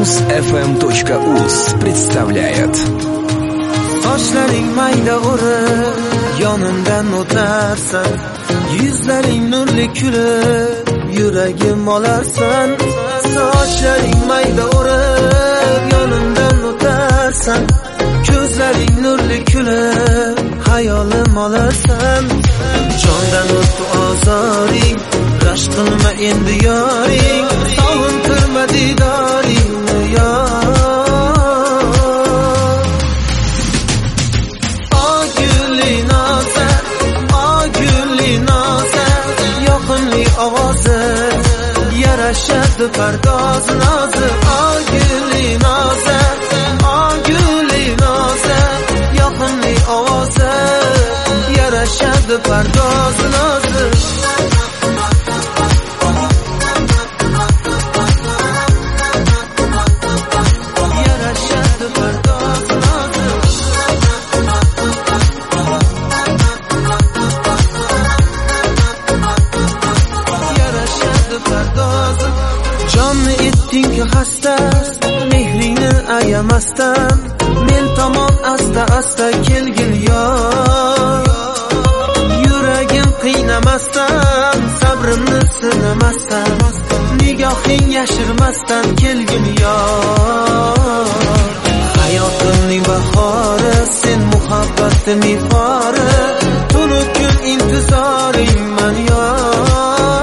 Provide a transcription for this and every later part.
Muzfm.uz представляет. Sochlaring mayda o'rib, yonimdan o'tarsan. Yuzlaring nurli kulib, yuragim olarsan. Sochlaring mayda o'rib, yonimdan o'tarsan. Ko'zlaring nurli kulib, hayolim olarsan. Jondan o'tdi ozoring, g'ash qilma endi yoring. Sog'intirma didoringni yor. Ovozi yarashadi pardoz nozi, oguli nozi, oguli nozi, yoqimli ovozi yarashadi pardoz nozi. Yarashadi pardoz nozi. Jonni etding xasta, mehringni ayamasdan, men tomon asta asta kelgil yor. Yuragim qiynamasdan, sabrimni sinamasdan, nigohing yashirmasdan kelgil yor. Hayotimning bahori, sen muhabbatimning fori, tunu kun intizoringman yor.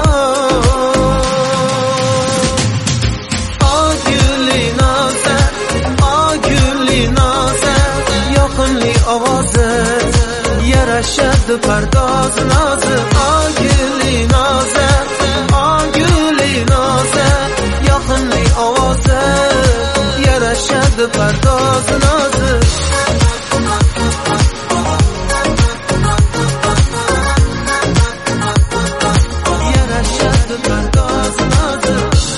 Ovozi yarashadi pardoz nozi, oguli nozi, oguli nozi, yoqimli ovozi yarashadi pardoz nozi. Yarashadi pardoz nozi.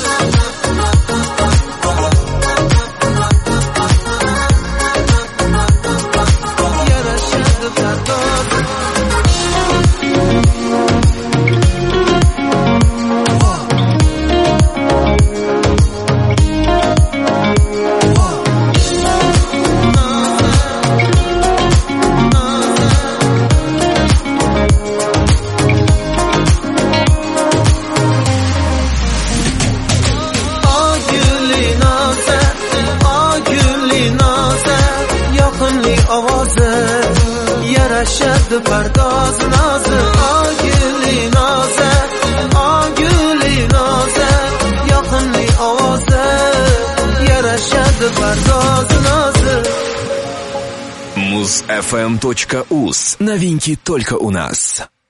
Ovozi yarashadi pardoz nozi, oguli nozi, oguli nozi, yoqimli ovozi yarashadi pardoz nozi. Muzfm.uz. Новинки только у нас.